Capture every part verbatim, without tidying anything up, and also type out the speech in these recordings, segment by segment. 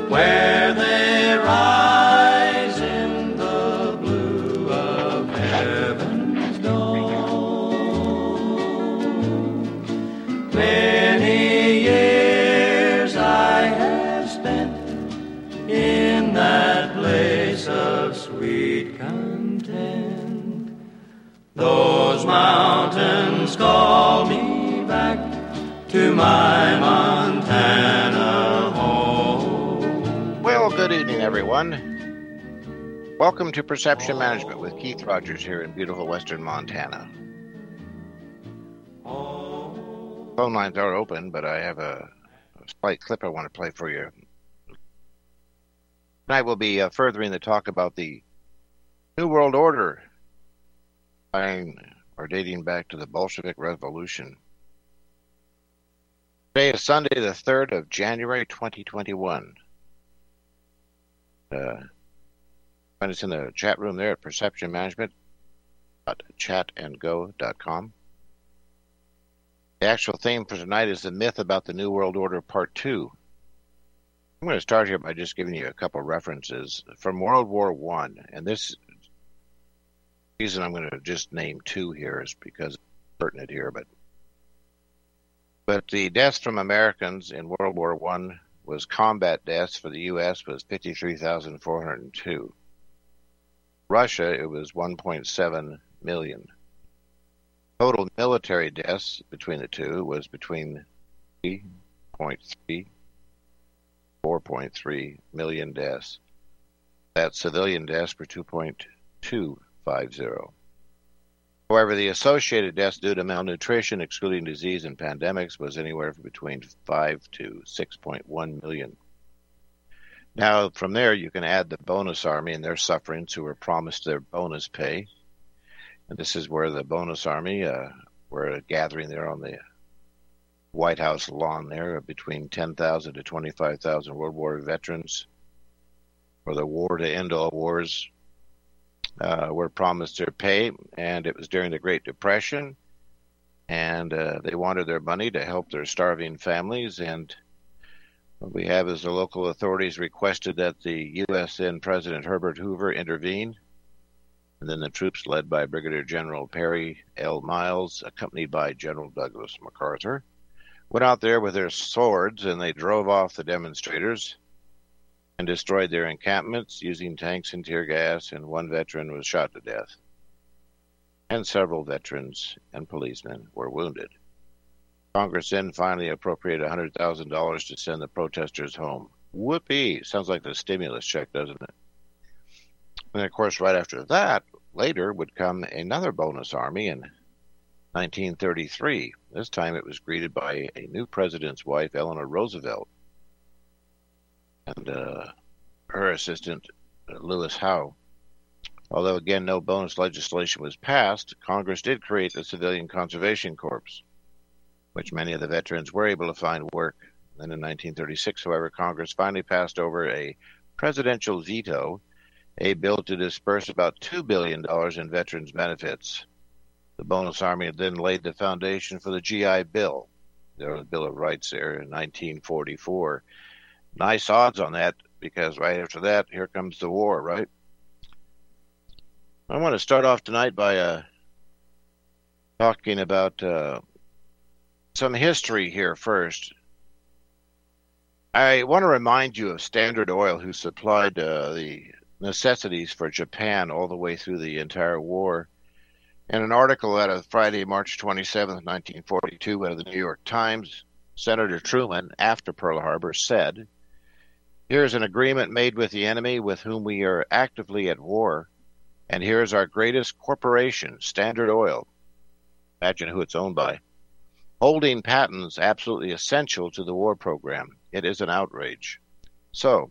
where they rise in the blue of heaven's dome. Many years I have spent in that place of sweet content. Those mountains call me back to my Montana home. Well, good evening, everyone. Welcome to Perception Management with Keith Rogers here in beautiful western Montana. Phone lines are open, but I have a, a slight clip I want to play for you. Tonight we'll be uh, furthering the talk about the New World Order, or dating back to the Bolshevik Revolution. Today is Sunday, the third of January, twenty twenty-one. Uh, find us in the chat room there at perception management dot chat and go dot com. The actual theme for tonight is the myth about the New World Order, Part two. I'm going to start here by just giving you a couple references from World War One, and this reason I'm going to just name two here is because it's pertinent here, but but the deaths from Americans in World War One was combat deaths for the U S was fifty-three thousand four hundred two. Russia, it was one point seven million. Total military deaths between the two was between three point three, four point three million deaths. That civilian deaths were two point two five zero. However, the associated deaths due to malnutrition, excluding disease and pandemics, was anywhere from between five to six point one million. Now, from there, you can add the bonus army and their sufferings who were promised their bonus pay. And this is where the bonus army uh, were gathering there on the White House lawn there, between ten thousand to twenty-five thousand World War veterans for the war to end all wars. Uh, were promised their pay, and it was during the Great Depression, and uh, they wanted their money to help their starving families, and what we have is the local authorities requested that the U S then President Herbert Hoover intervene, and then the troops led by Brigadier General Perry L. Miles, accompanied by General Douglas MacArthur, went out there with their swords, and they drove off the demonstrators and destroyed their encampments using tanks and tear gas, and one veteran was shot to death. And several veterans and policemen were wounded. Congress then finally appropriated one hundred thousand dollars to send the protesters home. Whoopee! Sounds like the stimulus check, doesn't it? And of course, right after that, later would come another bonus army in nineteen thirty-three. This time it was greeted by a new president's wife, Eleanor Roosevelt, and uh, her assistant, uh, Lewis Howe. Although, again, no bonus legislation was passed, Congress did create the Civilian Conservation Corps, which many of the veterans were able to find work. Then in nineteen thirty-six, however, Congress finally passed over a presidential veto, a bill to disperse about two billion dollars in veterans' benefits. The bonus army then laid the foundation for the G I Bill. There was a Bill of Rights there in nineteen forty-four. Nice odds on that, because right after that, here comes the war, right? I want to start off tonight by uh, talking about uh, some history here first. I want to remind you of Standard Oil, who supplied uh, the necessities for Japan all the way through the entire war. In an article out of Friday, March twenty-seventh, nineteen forty-two, out of the New York Times, Senator Truman, after Pearl Harbor, said, "Here's an agreement made with the enemy with whom we are actively at war, and here's our greatest corporation, Standard Oil," imagine who it's owned by, "holding patents absolutely essential to the war program. It is an outrage." So,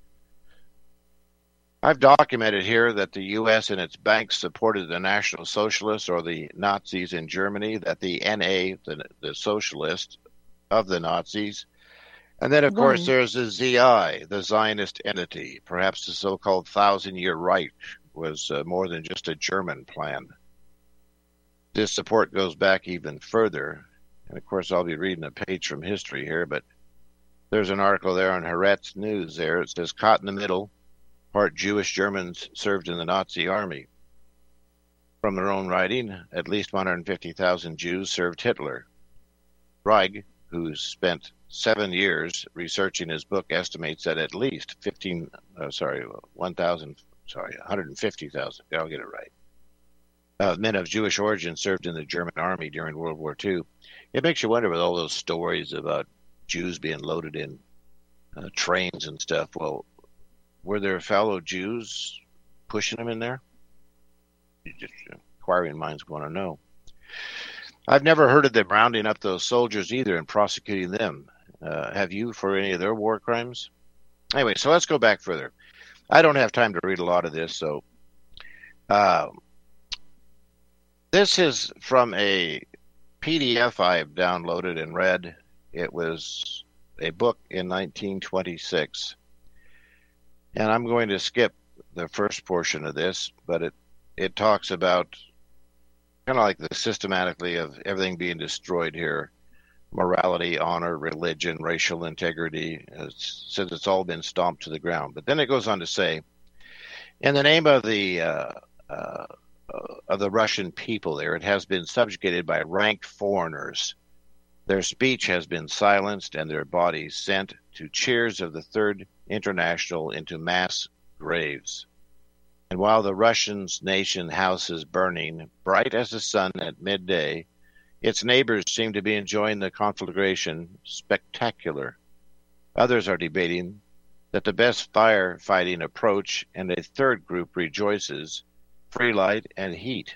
I've documented here that the U S and its banks supported the National Socialists, or the Nazis in Germany, that the N A, the, the socialist of the Nazis, and then, of Right. course, there's the Z I, the Zionist entity. Perhaps the so-called Thousand-Year Reich was uh, more than just a German plan. This support goes back even further. And, of course, I'll be reading a page from history here, but There's an article there on Haaretz News there. It says, caught in the middle, part Jewish Germans served in the Nazi army. From their own writing, at least one hundred fifty thousand Jews served Hitler. Reich, who spent seven years researching his book, estimates that at least fifteen, uh, sorry, one thousand, sorry, one hundred fifty thousand, I'll get it right, uh, men of Jewish origin served in the German army during World War Two. It makes you wonder with all those stories about Jews being loaded in uh, trains and stuff. Well, were there fellow Jews pushing them in there? Just inquiring minds want to know. I've never heard of them rounding up those soldiers either and prosecuting them. Uh, have you for any of their war crimes? Anyway, so let's go back further. I don't have time to read a lot of this, so uh, this is from a P D F I've downloaded and read. It was a book in nineteen twenty-six, and I'm going to skip the first portion of this, but it It talks about kind of like the systematically of everything being destroyed here. Morality, honor, religion, racial integrity. It says it's all been stomped to the ground. But then it goes on to say, in the name of the uh, uh, of the Russian people there, it has been subjugated by ranked foreigners. Their speech has been silenced and their bodies sent to cheers of the Third International into mass graves. And while the Russian's nation house is burning, bright as the sun at midday, its neighbors seem to be enjoying the conflagration spectacular. Others are debating that the best firefighting approach, and a third group rejoices, free light and heat.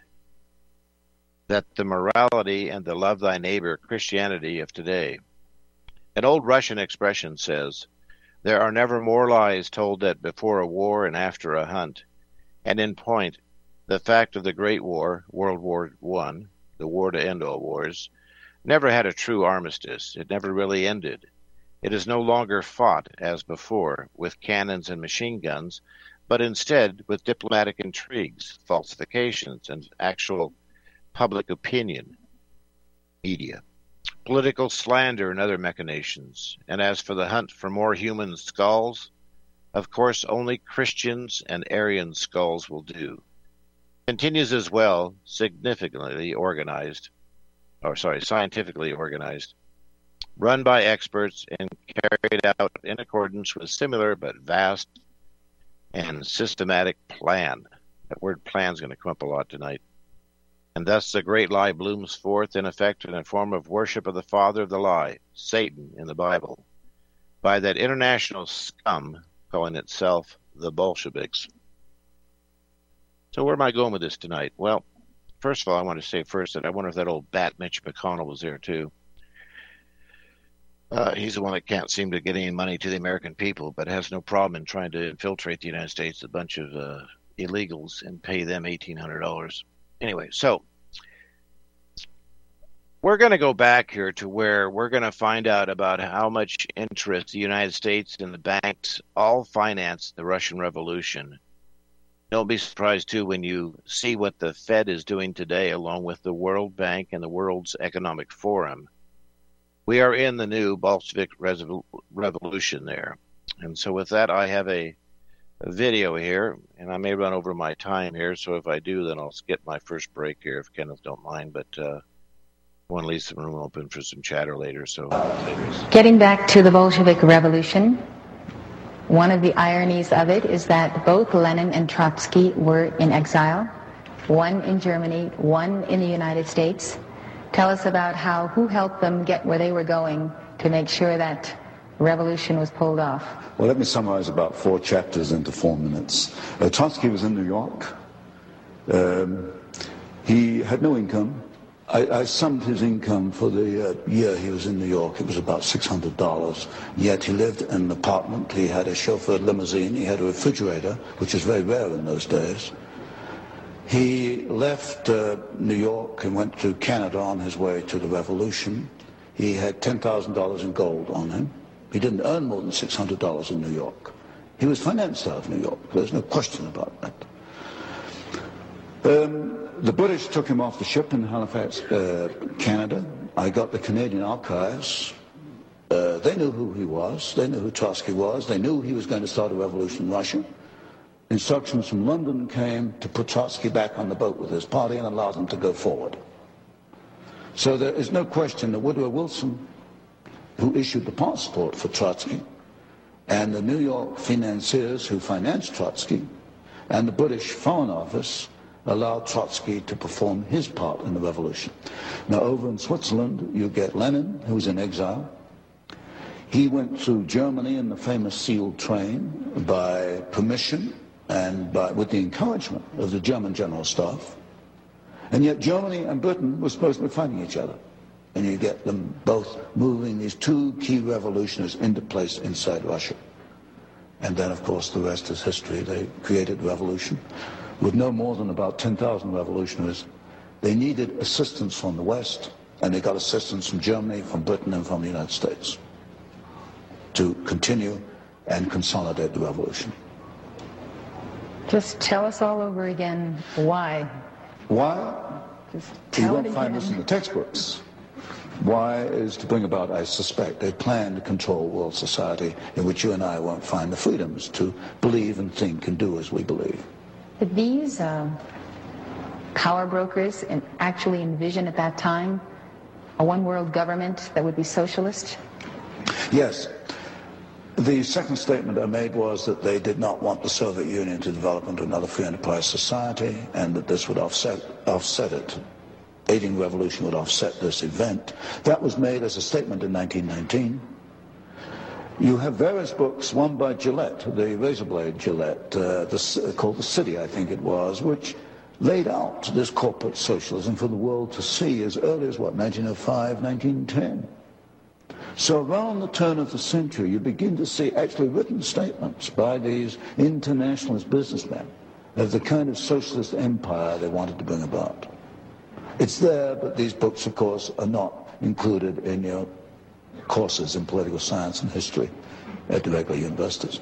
That the morality and the love thy neighbor Christianity of today. An old Russian expression says, there are never more lies told that before a war and after a hunt. And in point, the fact of the Great War, World War One, the war to end all wars, never had a true armistice. It never really ended. It is no longer fought, as before, with cannons and machine guns, but instead with diplomatic intrigues, falsifications, and actual public opinion, media, political slander, and other machinations. And as for the hunt for more human skulls, of course, only Christians and Aryan skulls will do. Continues as well, significantly organized, or sorry, scientifically organized, run by experts and carried out in accordance with similar but vast and systematic plan. That word plan is going to come up a lot tonight. And thus the great lie blooms forth in effect in a form of worship of the father of the lie, Satan in the Bible, by that international scum calling itself the Bolsheviks. So where am I going with this tonight? Well, first of all, I want to say first that I wonder if that old bat Mitch McConnell was there too. Uh, he's the one that can't seem to get any money to the American people, but has no problem in trying to infiltrate the United States, a bunch of uh, illegals, and pay them eighteen hundred dollars. Anyway, so we're going to go back here to where we're going to find out about how much interest the United States and the banks all financed the Russian Revolution. Don't be surprised, too, when you see what the Fed is doing today, along with the World Bank and the World's Economic Forum. We are in the new Bolshevik Revolution there. And so with that, I have a, a video here, and I may run over my time here, so if I do, then I'll skip my first break here, if Kenneth don't mind, but uh, I want to leave some room open for some chatter later. So, getting back to the Bolshevik Revolution, one of the ironies of it is that both Lenin and Trotsky were in exile, one in Germany, one in the United States. Tell us about how, who helped them get where they were going to make sure that revolution was pulled off. Well, let me summarize about four chapters into four minutes. Uh, Trotsky was in New York. Um, he had no income. I, I summed his income for the uh, year he was in New York. It was about six hundred dollars. Yet he lived in an apartment. He had a chauffeured limousine. He had a refrigerator, which was very rare in those days. He left uh, New York and went to Canada on his way to the revolution. He had ten thousand dollars in gold on him. He didn't earn more than six hundred dollars in New York. He was financed out of New York. There's no question about that. Um, the British took him off the ship in Halifax, uh, Canada. I got the Canadian archives Uh, they knew who he was. They knew who Trotsky was. They knew he was going to start a revolution in Russia. Instructions from London came to put Trotsky back on the boat with his party and allow them to go forward. So there is no question that Woodrow Wilson, who issued the passport for Trotsky, and the New York financiers who financed Trotsky, and the British Foreign Office allowed Trotsky to perform his part in the revolution. Now, over in Switzerland, you get Lenin, who was in exile. He went through Germany in the famous sealed train by permission and by, with the encouragement of the German General Staff. And yet Germany and Britain were supposed to be fighting each other. And you get them both moving these two key revolutionaries into place inside Russia. And then, of course, the rest is history. They created a revolution with no more than about ten thousand revolutionaries. They needed assistance from the West, and they got assistance from Germany, from Britain, and from the United States to continue and consolidate the revolution. Just tell us all over again why. Why? Just You tell won't it find again. this in the textbooks. Why is to bring about, I suspect, a plan to control world society in which you and I won't find the freedoms to believe and think and do as we believe. Did these uh, power brokers and actually envision at that time a one-world government that would be socialist? Yes. The second statement I made was that they did not want the Soviet Union to develop into another free enterprise society, and that this would offset, offset it. Aiding the revolution would offset this event. That was made as a statement in nineteen nineteen. You have various books, one by Gillette, the razor blade Gillette, uh, the, called The City, I think it was, which laid out this corporate socialism for the world to see as early as, what, nineteen oh five, nineteen ten. So around the turn of the century, you begin to see actually written statements by these internationalist businessmen of the kind of socialist empire they wanted to bring about. It's there, but these books, of course, are not included in your courses in political science and history at the regular universities.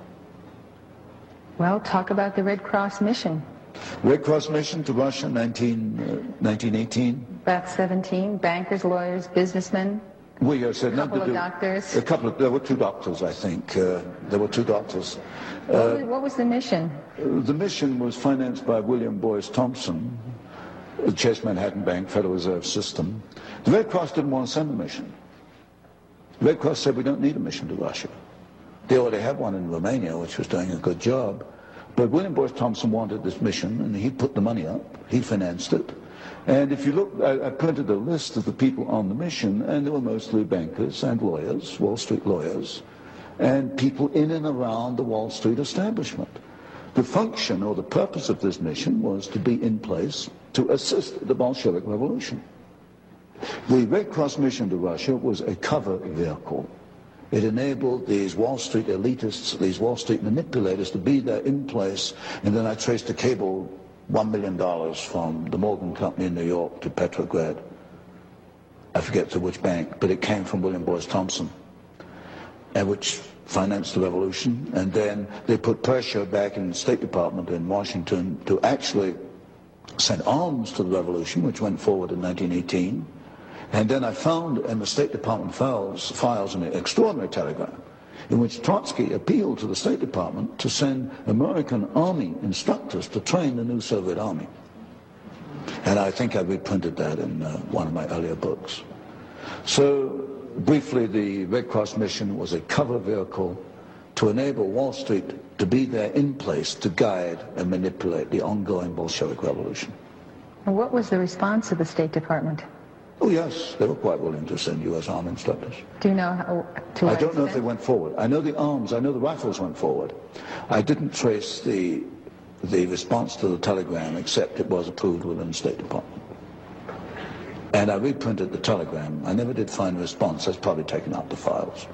Well, talk about the Red Cross mission. Red Cross mission to Russia, nineteen, nineteen eighteen. About seventeen, bankers, lawyers, businessmen. We uh, said A couple nothing to of do- doctors. A couple of, there were two doctors, I think. Uh, there were two doctors. What was, what was the mission? The mission was financed by William Boyce Thompson, the Chase Manhattan Bank, Federal Reserve System. The Red Cross didn't want to send a mission. The Red Cross said, we don't need a mission to Russia. They already had one in Romania, which was doing a good job. But William Boyce Thompson wanted this mission, and he put the money up. He financed it. And if you look, I, I printed a list of the people on the mission, and they were mostly bankers and lawyers, Wall Street lawyers, and people in and around the Wall Street establishment. The function or the purpose of this mission was to be in place to assist the Bolshevik Revolution. The Red Cross mission to Russia was a cover vehicle. It enabled these Wall Street elitists, these Wall Street manipulators to be there in place, and then I traced a cable one million dollars from the Morgan Company in New York to Petrograd. I forget to which bank, but it came from William Boyce Thompson, and which financed the revolution. And then they put pressure back in the State Department in Washington to actually send arms to the revolution, which went forward in nineteen eighteen. And then I found in the State Department files, files an extraordinary telegram in which Trotsky appealed to the State Department to send American army instructors to train the new Soviet army. And I think I reprinted that in uh, one of my earlier books. So briefly, the Red Cross mission was a cover vehicle to enable Wall Street to be there in place to guide and manipulate the ongoing Bolshevik Revolution. And what was the response of the State Department? Oh yes, they were quite willing to send U S army instructors. Do you know how, to I what don't know if they extent? went forward. I know the arms, I know the rifles went forward. I didn't trace the the response to the telegram, except it was approved within the State Department. And I reprinted the telegram. I never did find a response. That's probably taken out the files.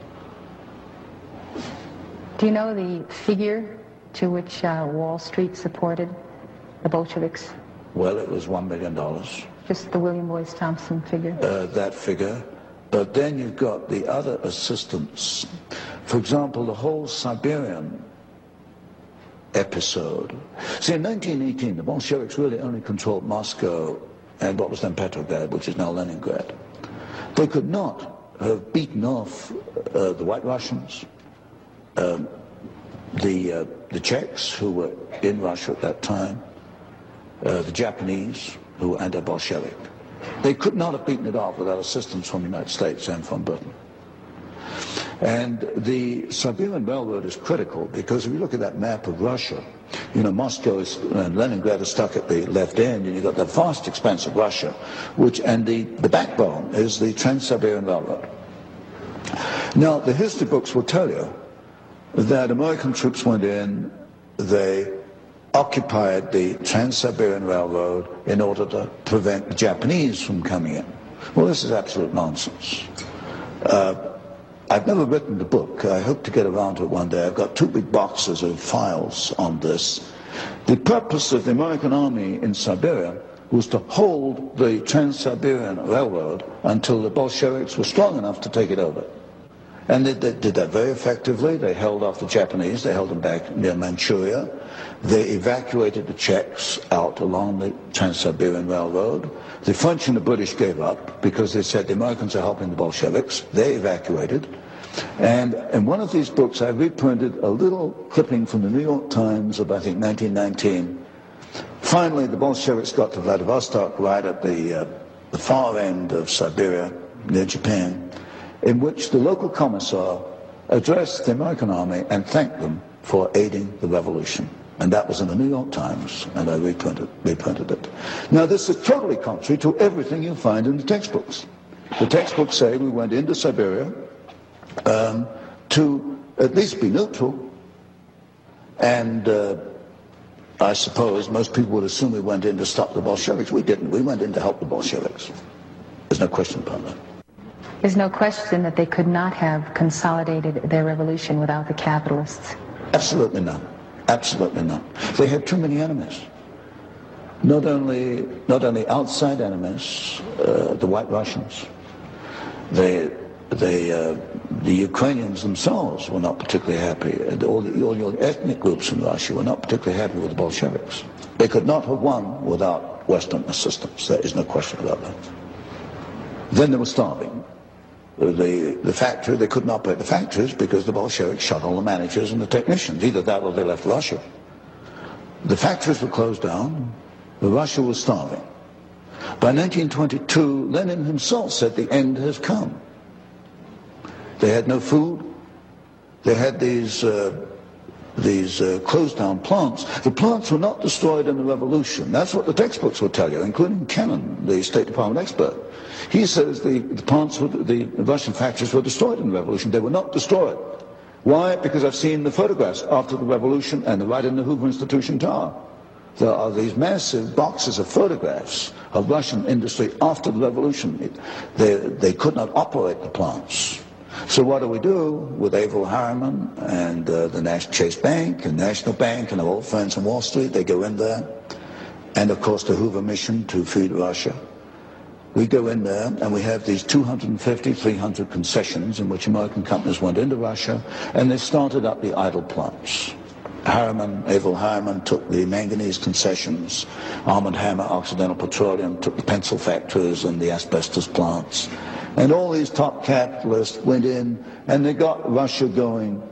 Do you know the figure to which uh, Wall Street supported the Bolsheviks? Well, it was one million dollars. Just the William Boyce Thompson figure? Uh, that figure. But then you've got the other assistance. For example, the whole Siberian episode. See, in nineteen eighteen, the Bolsheviks really only controlled Moscow and what was then Petrograd, which is now Leningrad. They could not have beaten off uh, the White Russians, um, the, uh, the Czechs who were in Russia at that time, uh, the Japanese who were anti-Bolshevik. They could not have beaten it off without assistance from the United States and from Britain. And the Siberian Railroad is critical because if you look at that map of Russia, you know, Moscow is, and Leningrad is stuck at the left end, and you've got that vast expanse of Russia, which, and the, the backbone is the Trans-Siberian Railroad. Now, the history books will tell you that American troops went in, they occupied the Trans-Siberian Railroad in order to prevent the Japanese from coming in. Well, this is absolute nonsense. Uh, I've never written the book. I hope to get around to it one day. I've got two big boxes of files on this. The purpose of the American army in Siberia was to hold the Trans-Siberian Railroad until the Bolsheviks were strong enough to take it over. And they, they did that very effectively. They held off the Japanese. They held them back near Manchuria. They evacuated the Czechs out along the Trans-Siberian Railroad. The French and the British gave up because they said the Americans are helping the Bolsheviks. They evacuated. And in one of these books, I reprinted a little clipping from the New York Times of, I think, nineteen nineteen. Finally, the Bolsheviks got to Vladivostok, right at the, uh, the far end of Siberia, near Japan, in which the local commissar addressed the American army and thanked them for aiding the revolution. And that was in the New York Times, and I reprinted, reprinted it. Now, this is totally contrary to everything you find in the textbooks. The textbooks say we went into Siberia um, to at least be neutral, and uh, I suppose most people would assume we went in to stop the Bolsheviks. We didn't. We went in to help the Bolsheviks. There's no question about that. There's no question that they could not have consolidated their revolution without the capitalists. Absolutely not. Absolutely not. They had too many enemies. Not only, not only outside enemies, uh, the White Russians, they, they, uh, the Ukrainians themselves were not particularly happy. All, the, all your ethnic groups in Russia were not particularly happy with the Bolsheviks. They could not have won without Western assistance. There is no question about that. Then they were starving. The, the factory, they couldn't operate the factories because the Bolsheviks shot all the managers and the technicians. Either that or they left Russia. The factories were closed down. Russia was starving. By nineteen twenty-two, Lenin himself said the end has come. They had no food. They had these, uh, these uh, closed down plants. The plants were not destroyed in the revolution. That's what the textbooks will tell you, including Kennan, the State Department expert. He says the, the plants, were, the Russian factories were destroyed in the revolution. They were not destroyed. Why? Because I've seen the photographs after the revolution and right in the Hoover Institution Tower. There are these massive boxes of photographs of Russian industry after the revolution. They, they could not operate the plants. So what do we do with Averell Harriman and uh, the National Chase Bank and National Bank and our old friends on Wall Street? They go in there. And of course the Hoover Mission to feed Russia. We go in there and we have these two hundred fifty, three hundred concessions in which American companies went into Russia, and they started up the idle plants. Harriman, Averell Harriman took the manganese concessions, Arm and Hammer, Occidental Petroleum took the pencil factories and the asbestos plants. And all these top capitalists went in and they got Russia going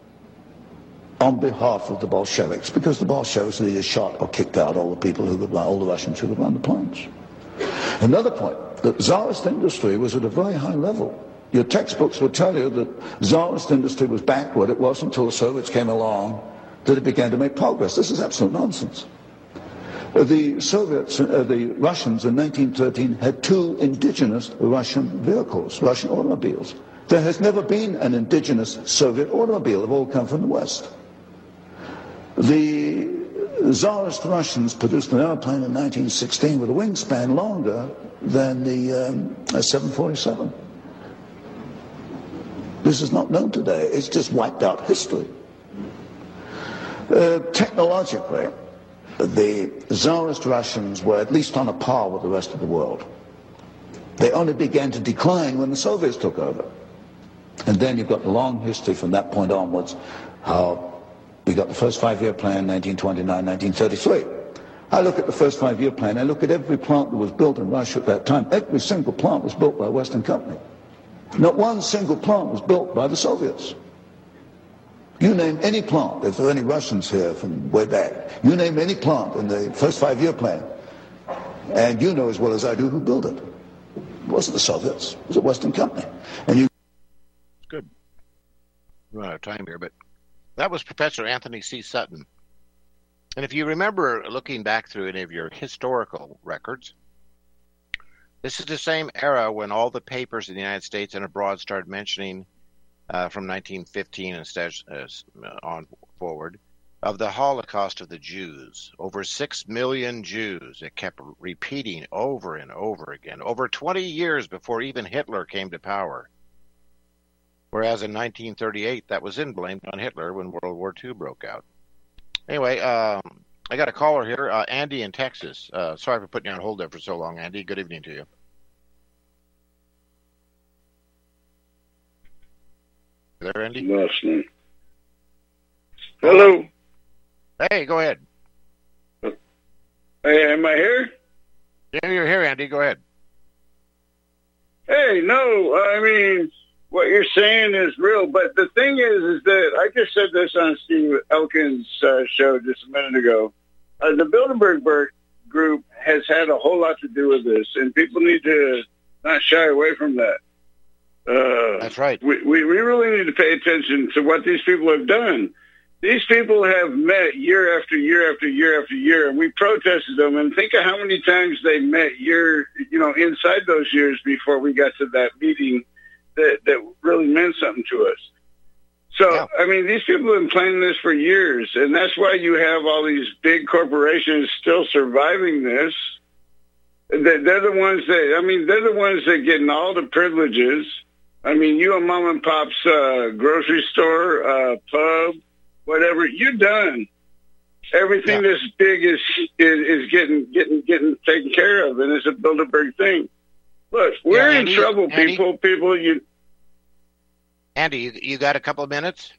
on behalf of the Bolsheviks, because the Bolsheviks either shot or kicked out all the people who could run, all the Russians who could run the plants. Another point, that Tsarist industry was at a very high level. Your textbooks will tell you that Tsarist industry was backward. It wasn't until the Soviets came along that it began to make progress. This is absolute nonsense. The Soviets, uh, the Russians in nineteen thirteen had two indigenous Russian vehicles, Russian automobiles. There has never been an indigenous Soviet automobile. They've all come from the West. The Tsarist Russians produced an airplane in nineteen sixteen with a wingspan longer than the um, seven forty-seven. This is not known today. It's just wiped out history. Uh, technologically, the Tsarist Russians were at least on a par with the rest of the world. They only began to decline when the Soviets took over. And then you've got the long history from that point onwards, how we got the first five-year plan, nineteen twenty-nine, nineteen thirty-three. I look at the first five-year plan, I look at every plant that was built in Russia at that time. Every single plant was built by a Western company. Not one single plant was built by the Soviets. You name any plant, if there are any Russians here from way back, you name any plant in the first five-year plan, and you know as well as I do who built it. It wasn't the Soviets, it was a Western company. And you. It's good. We're out of time here, but that was Professor Anthony C. Sutton. And if you remember looking back through any of your historical records, this is the same era when all the papers in the United States and abroad started mentioning, uh, from nineteen fifteen instead uh, on forward, of the Holocaust of the Jews. Over six million Jews. It kept repeating over and over again, over twenty years before even Hitler came to power. Whereas in nineteen thirty-eight, that was then blamed on Hitler when World War Two broke out. Anyway, um, I got a caller here, uh, Andy in Texas. Uh, sorry for putting you on hold there for so long, Andy. Good evening to you. There, Andy? Listening. Hello. Hey, go ahead. Hey, am I here? Yeah, you're here, Andy. Go ahead. Hey, no, I mean, what you're saying is real, but the thing is, is that I just said this on Steve Elkins' uh, show just a minute ago. Uh, the Bilderberg group has had a whole lot to do with this, and people need to not shy away from that. Uh, That's right. We, we, we really need to pay attention to what these people have done. These people have met year after year after year after year, and we protested them. And think of how many times they met year, you know, inside those years before we got to that meeting that, that really meant something to us. So, yeah. I mean, these people have been planning this for years, and that's why you have all these big corporations still surviving this. They're the ones that, I mean, they're the ones that getting all the privileges. I mean, you a mom and pop's uh, grocery store, uh, pub, whatever, you're done. Everything yeah. that's big is, is is getting getting getting taken care of, and it's a Bilderberg thing. Look, we're yeah, Andy, in trouble, Andy, people. People, you. Andy, you, you got a couple of minutes?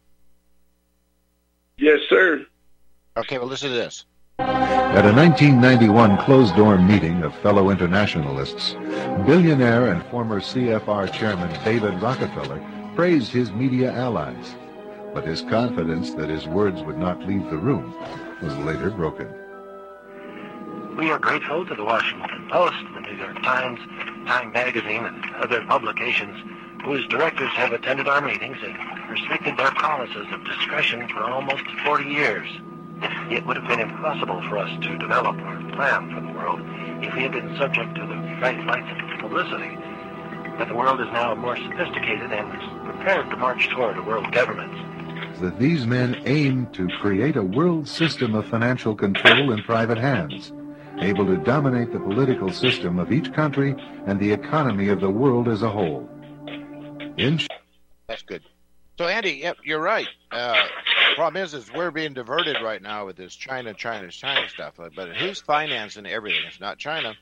Yes, sir. Okay, well, listen to this. At a nineteen ninety-one closed-door meeting of fellow internationalists, billionaire and former C F R chairman David Rockefeller praised his media allies. But his confidence that his words would not leave the room was later broken. We are grateful to the Washington Post, the New York Times, Time Magazine, and other publications whose directors have attended our meetings and respected their promises of discretion for almost forty years. It would have been impossible for us to develop our plan for the world if we had been subject to the bright lights of publicity. But the world is now more sophisticated and is prepared to march toward a world government. That these men aim to create a world system of financial control in private hands, able to dominate the political system of each country and the economy of the world as a whole. In That's good. So, Andy, yep, you're right. Uh, the problem is, is we're being diverted right now with this China, China, China stuff. But who's financing everything? It's not China.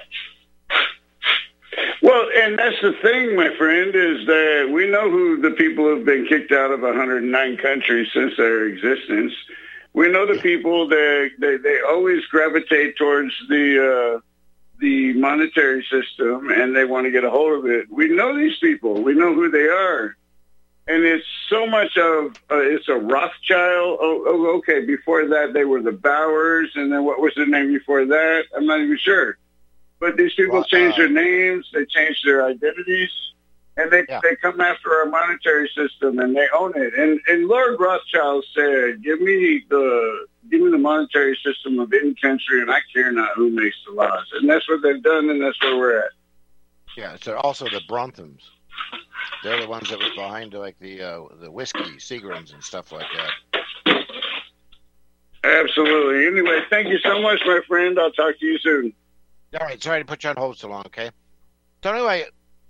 Well, and that's the thing, my friend, is that we know who the people who have been kicked out of one hundred nine countries since their existence. We know the people that they, they always gravitate towards the uh, the monetary system, and they want to get a hold of it. We know these people. We know who they are. And it's so much of, uh, it's a Rothschild. Oh, oh, okay, before that they were the Bowers, and then what was their name before that? I'm not even sure. But these people well, changed uh, their names, they changed their identities, and they yeah. they come after our monetary system, and they own it. And and Lord Rothschild said, "Give me the give me the monetary system of any country, and I care not who makes the laws." And that's what they've done, and that's where we're at. Yeah, it's also the Bronthams. They're the ones that were behind, like the uh, the whiskey, Seagrams, and stuff like that. Absolutely. Anyway, thank you so much, my friend. I'll talk to you soon. All right, sorry to put you on hold so long, okay? So anyway,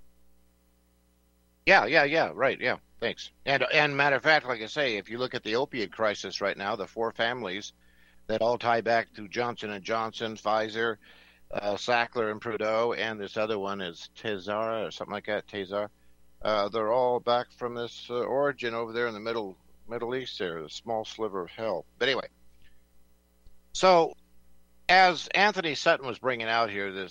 yeah, yeah, yeah, right, yeah, thanks. And, and matter of fact, like I say, if you look at the opiate crisis right now, the four families that all tie back to Johnson and Johnson, Pfizer, uh, Sackler and Trudeau, and this other one is Tezar or something like that, Tezar. Uh, they're all back from this uh, origin over there in the middle Middle East there, a small sliver of hell. But anyway, so as Anthony Sutton was bringing out here, this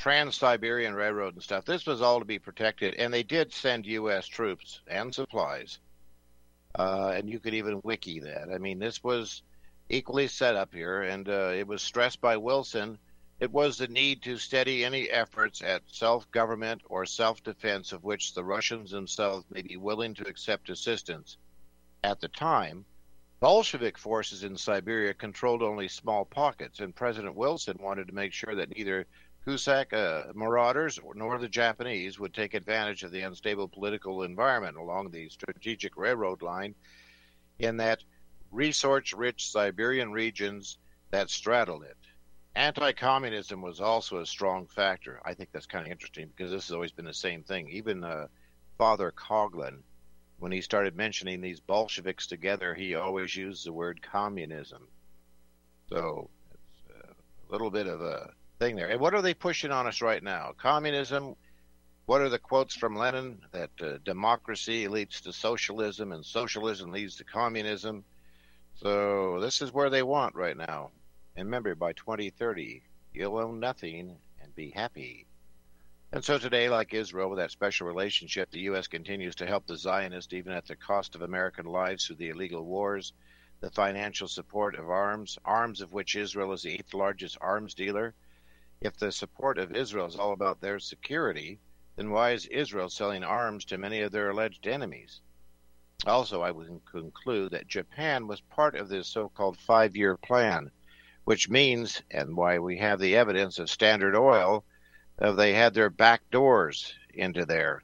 Trans-Siberian Railroad and stuff. This was all to be protected, and they did send U S troops and supplies. Uh, and you could even wiki that. I mean, this was equally set up here, and uh, it was stressed by Wilson. It was the need to steady any efforts at self-government or self-defense of which the Russians themselves may be willing to accept assistance. At the time, Bolshevik forces in Siberia controlled only small pockets, and President Wilson wanted to make sure that neither Cossack uh, marauders nor the Japanese would take advantage of the unstable political environment along the strategic railroad line in that resource-rich Siberian regions that straddled it. Anti-communism was also a strong factor. I think that's kind of interesting because this has always been the same thing. Even uh, Father Coughlin, when he started mentioning these Bolsheviks together, he always used the word communism. So it's a little bit of a thing there. And what are they pushing on us right now? Communism. What are the quotes from Lenin? That uh, democracy leads to socialism and socialism leads to communism. So this is where they want right now. And remember, by twenty thirty, you'll own nothing and be happy. And so today, like Israel, with that special relationship, the U S continues to help the Zionists even at the cost of American lives through the illegal wars, the financial support of arms, arms of which Israel is the eighth largest arms dealer. If the support of Israel is all about their security, then why is Israel selling arms to many of their alleged enemies? Also, I would conclude that Japan was part of this so-called five-year plan, which means, and why we have the evidence of Standard Oil, uh, they had their back doors into there.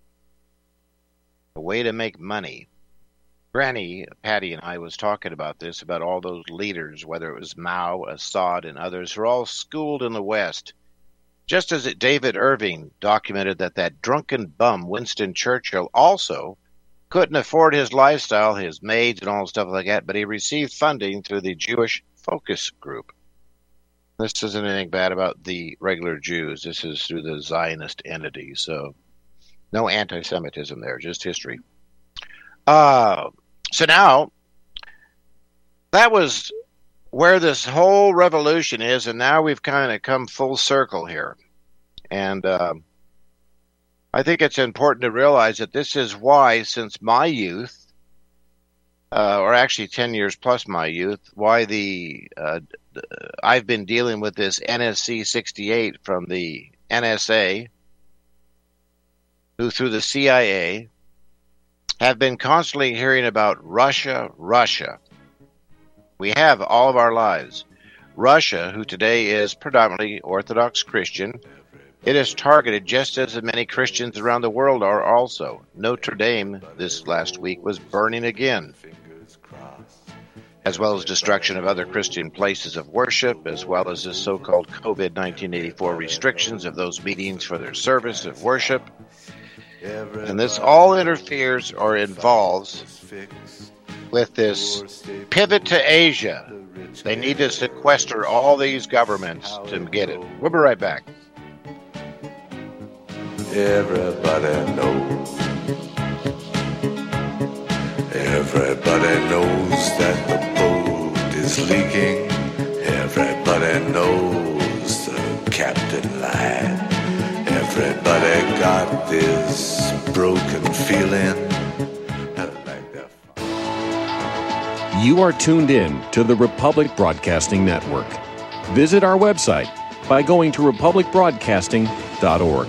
A way to make money. Granny, Patty and I was talking about this, about all those leaders, whether it was Mao, Assad, and others, who are all schooled in the West. Just as it, David Irving documented that that drunken bum, Winston Churchill, also couldn't afford his lifestyle, his maids and all stuff like that, but he received funding through the Jewish Focus Group. This isn't anything bad about the regular Jews. This is through the Zionist entity, so no anti-Semitism there, just history. Uh, so now, that was where this whole revolution is, and now we've kind of come full circle here. And uh, I think it's important to realize that this is why, since my youth, uh, or actually ten years plus my youth, why the uh, I've been dealing with this N S C sixty-eight from the N S A, who through the C I A have been constantly hearing about Russia, Russia. We have all of our lives. Russia, who today is predominantly Orthodox Christian, it is targeted just as many Christians around the world are also. Notre Dame this last week was burning again, as well as destruction of other Christian places of worship, as well as the so-called COVID nineteen eighty-four restrictions of those meetings for their service of worship. And this all interferes or involves with this pivot to Asia. They need to sequester all these governments to get it. We'll be right back. Everybody knows. Everybody knows that the boat is leaking. Everybody knows the captain lied. Everybody got this broken feeling. You are tuned in to the Republic Broadcasting Network. Visit our website by going to republic broadcasting dot org.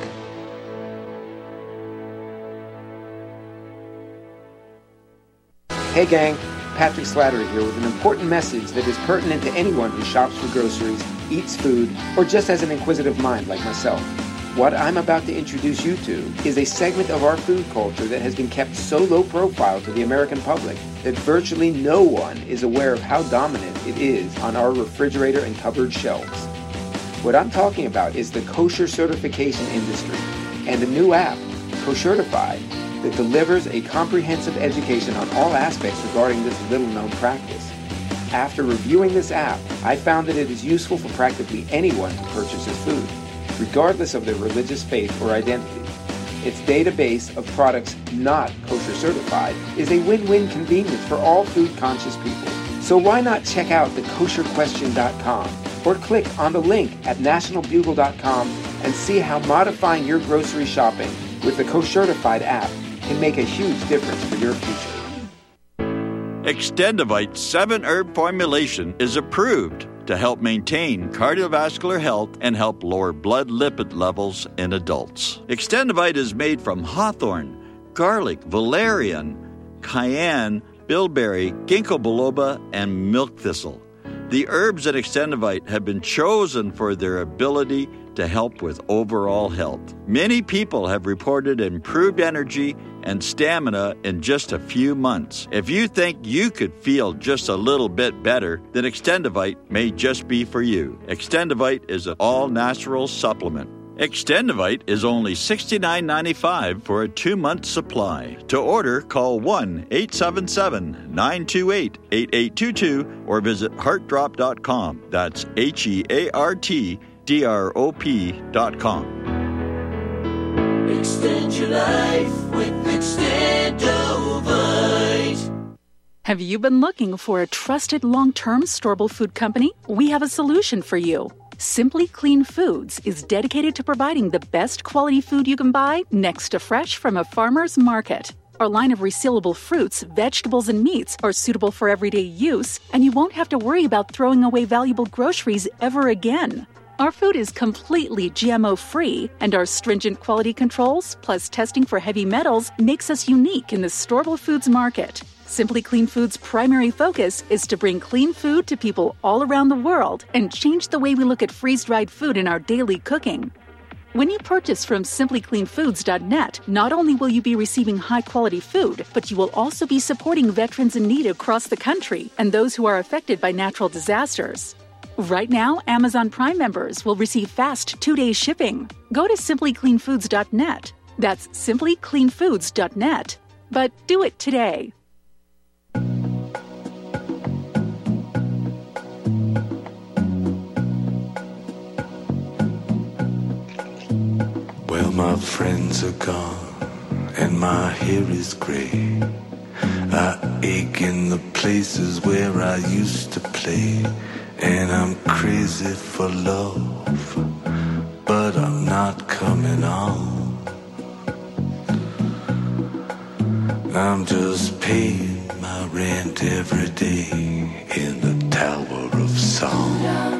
Hey gang, Patrick Slattery here with an important message that is pertinent to anyone who shops for groceries, eats food, or just has an inquisitive mind like myself. What I'm about to introduce you to is a segment of our food culture that has been kept so low profile to the American public that virtually no one is aware of how dominant it is on our refrigerator and cupboard shelves. What I'm talking about is the kosher certification industry and a new app, Koshertified, that delivers a comprehensive education on all aspects regarding this little-known practice. After reviewing this app, I found that it is useful for practically anyone to purchase his food, regardless of their religious faith or identity. Its database of products not kosher certified is a win-win convenience for all food-conscious people. So why not check out the kosher question dot com or click on the link at national bugle dot com and see how modifying your grocery shopping with the Koshertified app can make a huge difference for your future. Extendivite seven herb formulation is approved to help maintain cardiovascular health and help lower blood lipid levels in adults. Extendivite is made from hawthorn, garlic, valerian, cayenne, bilberry, ginkgo biloba, and milk thistle. The herbs in Extendivite have been chosen for their ability to help with overall health. Many people have reported improved energy and stamina in just a few months. If you think you could feel just a little bit better, then Extendivite may just be for you. Extendivite is an all-natural supplement. Extendivite is only sixty-nine ninety-five for a two-month supply. To order, call one eight seven seven, nine two eight, eight eight two two or visit heart drop dot com. That's H E A R T D R O P dot com. Extend your life with Extendovite. Have you been looking for a trusted long-term storable food company? We have a solution for you. Simply Clean Foods is dedicated to providing the best quality food you can buy next to fresh from a farmer's market. Our line of resealable fruits, vegetables, and meats are suitable for everyday use, and you won't have to worry about throwing away valuable groceries ever again. Our food is completely G M O-free, and our stringent quality controls, plus testing for heavy metals, makes us unique in the storable foods market. Simply Clean Foods' primary focus is to bring clean food to people all around the world and change the way we look at freeze-dried food in our daily cooking. When you purchase from simply clean foods dot net, not only will you be receiving high-quality food, but you will also be supporting veterans in need across the country and those who are affected by natural disasters. Right now, Amazon Prime members will receive fast two-day shipping. Go to simply clean foods dot net. That's simply clean foods dot net. But do it today. Well, my friends are gone, and my hair is gray. I ache in the places where I used to play, and I'm crazy for love, but I'm not coming on. I'm just paying my rent every day in the Tower of Song.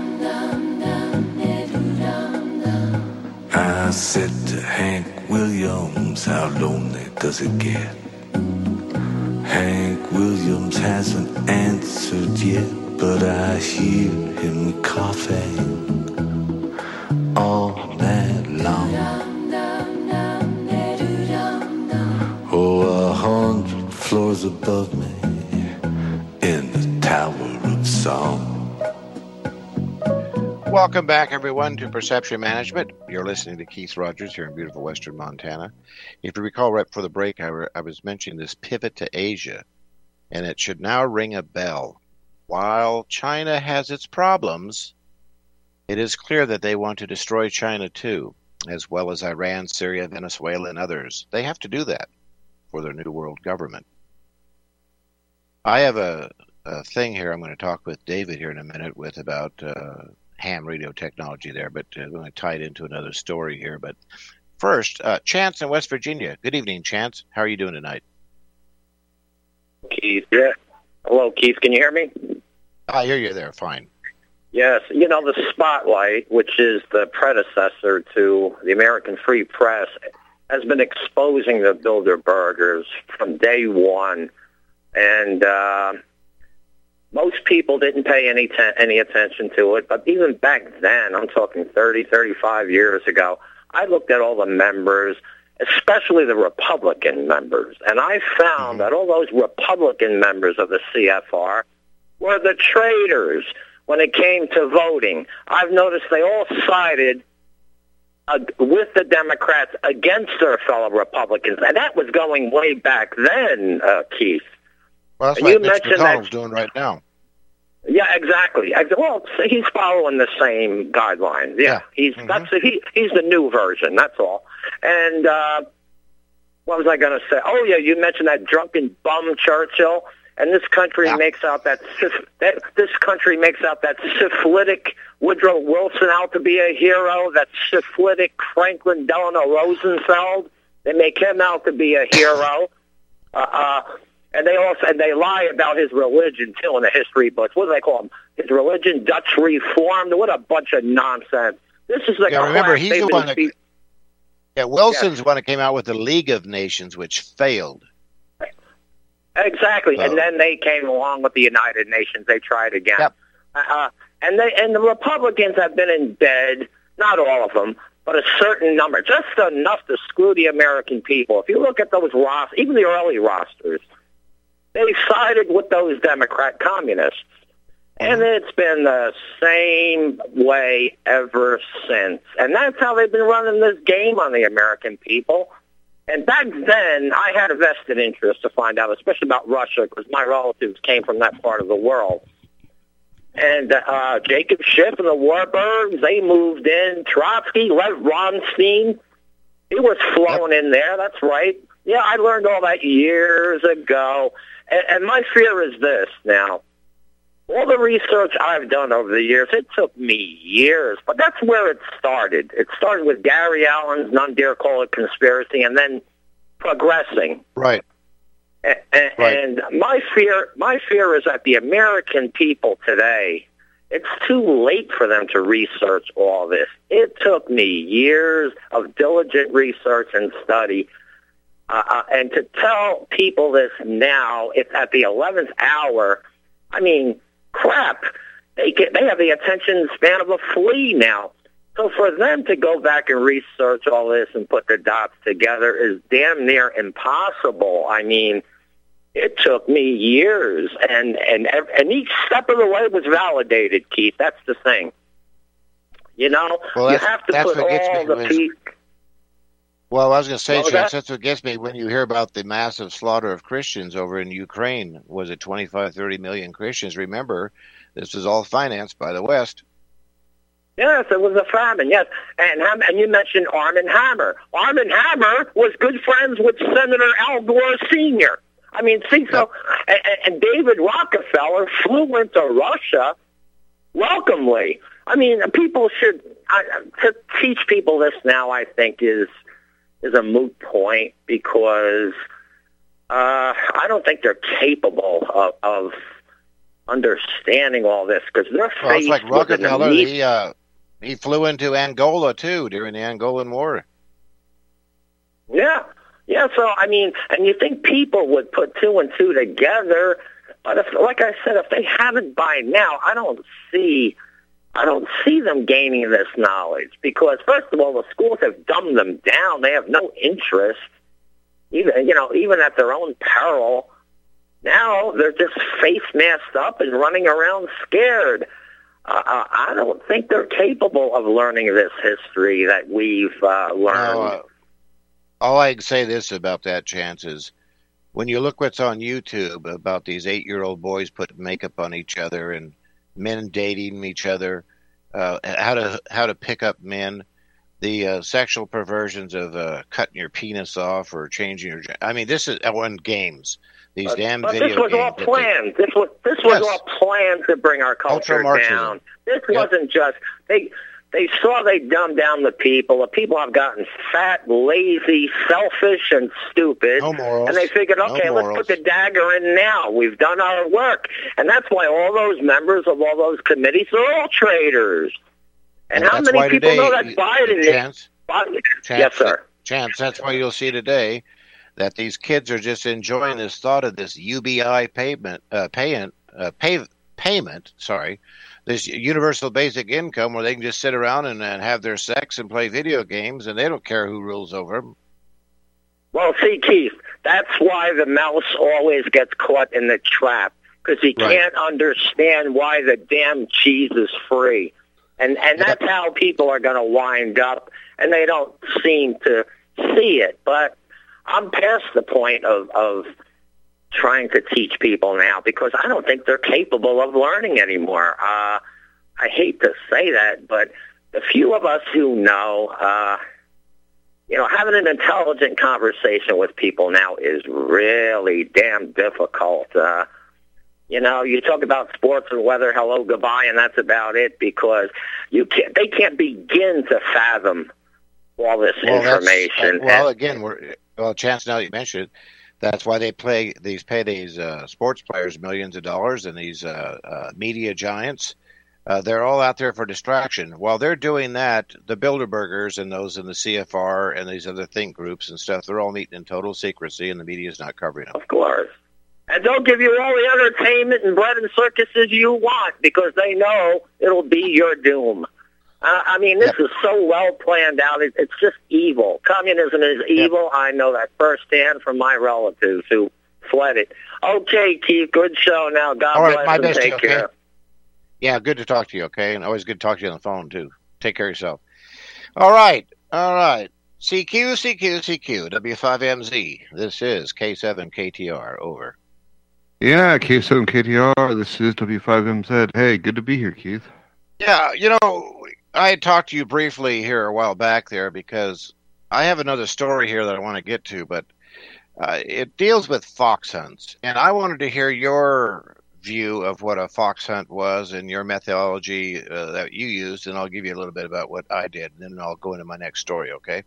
I said to Hank Williams, how lonely does it get? Hank Williams hasn't answered yet, but I hear him coughing all night long. Oh, a hundred floors above me in the Tower of Song. Welcome back, everyone, to Perception Management. You're listening to Keith Rogers here in beautiful western Montana. If you recall, right before the break, I, re- I was mentioning this pivot to Asia, and it should now ring a bell. While China has its problems, it is clear that they want to destroy China too, as well as Iran, Syria, Venezuela, and others. They have to do that for their new world government. I have a, a thing here I'm going to talk with David here in a minute with about uh, ham radio technology there, but uh, I'm going to tie it into another story here. But first, uh, Chance in West Virginia. Good evening, Chance. How are you doing tonight? Keith. Yeah. Hello, Keith. Can you hear me? I hear you there. Fine. Yes. You know, the Spotlight, which is the predecessor to the American Free Press, has been exposing the Bilderbergers from day one. And uh, most people didn't pay any te- any attention to it. But even back then, I'm talking thirty, thirty-five years ago, I looked at all the members, especially the Republican members, and I found mm-hmm. that all those Republican members of the C F R were the traitors when it came to voting. I've noticed they all sided uh, with the Democrats against their fellow Republicans, and that was going way back then, uh, Keith. Well, that's and what you Mitch mentioned McConnell's that, doing right now. Yeah, exactly. I, well, he's following the same guidelines. Yeah, yeah. he's mm-hmm. that's he, he's the new version. That's all. And uh, what was I going to say? Oh, yeah, you mentioned that drunken bum Churchill. and this country yeah. makes out that, that this country makes out that syphilitic Woodrow Wilson out to be a hero, that syphilitic Franklin Delano Roosevelt. They make him out to be a hero, uh, uh, and they also and they lie about his religion too in the history books. What do they call him? His religion, Dutch Reformed. What a bunch of nonsense! This is the yeah. Remember, he's the one that. Be- yeah, Wilson's yeah. one that came out with the League of Nations, which failed. Exactly, oh. and then they came along with the United Nations. They tried again, yep. uh, and they and the Republicans have been in bed. Not all of them, but a certain number, just enough to screw the American people. If you look at those rosters, even the early rosters, they sided with those Democrat communists. And it's been the same way ever since. And that's how they've been running this game on the American people. And back then, I had a vested interest to find out, especially about Russia, because my relatives came from that part of the world. And uh, Jacob Schiff and the Warburgs, they moved in. Trotsky, Lev Bronstein, he was flown in there, that's right. Yeah, I learned all that years ago. And, and my fear is this now. All the research I've done over the years, it took me years, but that's where it started. It started with Gary Allen's None Dare Call It Conspiracy, and then progressing. Right. And, and, right. and my fear, my fear is that the American people today, it's too late for them to research all this. It took me years of diligent research and study. Uh, uh, and to tell people this now, it's at the eleventh hour, I mean, crap, they get, they have the attention span of a flea now. So for them to go back and research all this and put the dots together is damn near impossible. I mean, it took me years, and, and, and each step of the way was validated, Keith. That's the thing. You know, well, you have to put all the people... Well, I was going to say, Chance, that? that's what gets me when you hear about the massive slaughter of Christians over in Ukraine. Was it twenty-five, thirty million Christians? Remember, this was all financed by the West. Yes, it was a famine, yes. And and you mentioned Armand Hammer. Armand Hammer was good friends with Senator Al Gore Senior I mean, see, so, and, and David Rockefeller flew into Russia welcomely. I mean, people should, I, to teach people this now, I think, is... is a moot point because uh, I don't think they're capable of, of understanding all this because they're well, faced it's like Rockefeller. with He uh, he flew into Angola too during the Angolan War. Yeah, yeah. So I mean, and you think people would put two and two together, but if, like I said, if they haven't by now, I don't see. I don't see them gaining this knowledge because, first of all, the schools have dumbed them down. They have no interest, even you know, even at their own peril. Now they're just face masked up and running around scared. Uh, I don't think they're capable of learning this history that we've uh, learned. No, uh, all I can say this about that, Chance, is when you look what's on YouTube about these eight-year-old boys putting makeup on each other and men dating each other, uh, how to how to pick up men, the uh, sexual perversions of uh, cutting your penis off or changing your. I mean, this is oh, in games. These but, damn but video this was games all planned. They, this was this was yes. all planned to bring our culture down. This yep. wasn't just they. They saw they dumbed down the people. The people have gotten fat, lazy, selfish, and stupid. No morals. And they figured, okay, no let's morals. put the dagger in now. We've done our work. And that's why all those members of all those committees are all traitors. And, and how many people today, know that Biden Chance, is? Biden, Chance, yes, sir. Chance, that's why you'll see today that these kids are just enjoying this thought of this U B I payment, uh, payment, uh, pay, payment, sorry, this universal basic income where they can just sit around and, and have their sex and play video games, and they don't care who rules over them. Well, see, Keith, that's why the mouse always gets caught in the trap, because he right. can't understand why the damn cheese is free. And and that's yep. how people are going to wind up, and they don't seem to see it. But I'm past the point of, of trying to teach people now because I don't think they're capable of learning anymore. Uh, I hate to say that, but the few of us who know, uh, you know, having an intelligent conversation with people now is really damn difficult. Uh, You know, you talk about sports and weather, hello, goodbye, and that's about it, because you can't, they can't begin to fathom all this well, information. Uh, well, again, we're well, Chance. Now that you mentioned it, that's why they play these pay these uh, sports players millions of dollars, and these uh, uh, media giants. Uh, they're all out there for distraction. While they're doing that, the Bilderbergers and those in the C F R and these other think groups and stuff, they're all meeting in total secrecy, and the media's not covering them. Of course. And they'll give you all the entertainment and bread and circuses you want, because they know it'll be your doom. Uh, I mean, this yep. is so well planned out. It, it's just evil. Communism is evil. Yep. I know that firsthand from my relatives who fled it. Okay, Keith, good show now. God all right, bless my and best take you, okay? care. Yeah, good to talk to you, okay? And always good to talk to you on the phone, too. Take care of yourself. All right, all right. C Q, C Q, C Q, W five M Z. This is K seven K T R. Over. Yeah, K seven K T R. This is W five M Z. Hey, good to be here, Keith. Yeah, you know, I had talked to you briefly here a while back there because I have another story here that I want to get to, but uh, it deals with fox hunts. And I wanted to hear your view of what a fox hunt was and your methodology uh, that you used, and I'll give you a little bit about what I did, and then I'll go into my next story, okay?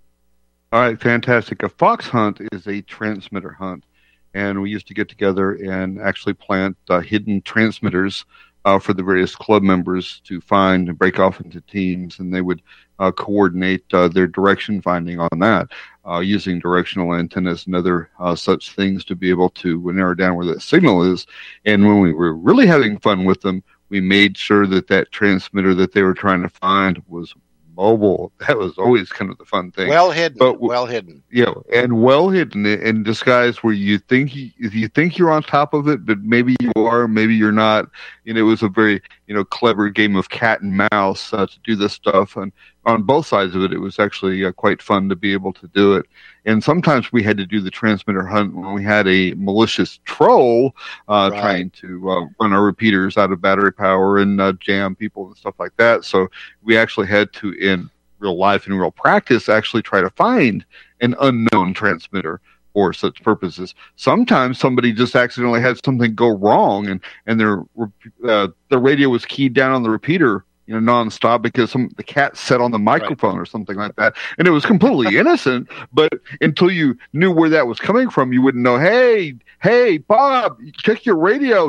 All right, fantastic. A fox hunt is a transmitter hunt. And we used to get together and actually plant uh, hidden transmitters uh, for the various club members to find and break off into teams, and they would uh, coordinate uh, their direction finding on that, uh, using directional antennas and other uh, such things to be able to narrow down where that signal is. And when we were really having fun with them, we made sure that that transmitter that they were trying to find was mobile. That was always kind of the fun thing. Well hidden. But, well hidden. Yeah, and well hidden in disguise where you think you, you think you're on top of it, but maybe you are, maybe you're not. And it was a very, you know, clever game of cat and mouse uh, to do this stuff. And on both sides of it, it was actually uh, quite fun to be able to do it. And sometimes we had to do the transmitter hunt when we had a malicious troll uh, right. trying to uh, run our repeaters out of battery power and uh, jam people and stuff like that. So we actually had to, in real life and real practice, actually try to find an unknown transmitter for such purposes. Sometimes somebody just accidentally had something go wrong, and and their uh, the radio was keyed down on the repeater, you know, nonstop because some the cat set on the microphone right. or something like that, and it was completely innocent. But until you knew where that was coming from, you wouldn't know. Hey, hey, Bob, check your radio.